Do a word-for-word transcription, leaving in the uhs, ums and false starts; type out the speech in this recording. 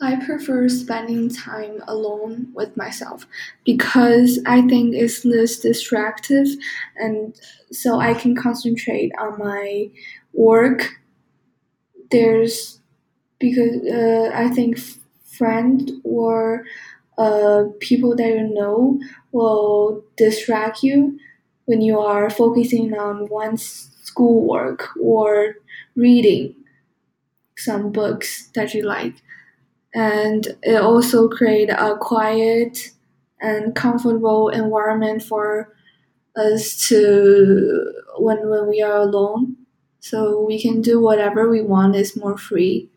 I prefer spending time alone with myself because I think it's less distractive and so I can concentrate on my work. There's because uh, I think f- friend or uh, people that you know will distract you when you are focusing on one's schoolwork or reading some books that you like. And it also create a quiet and comfortable environment for us to when when we are alone so we can do whatever we want. It's more free.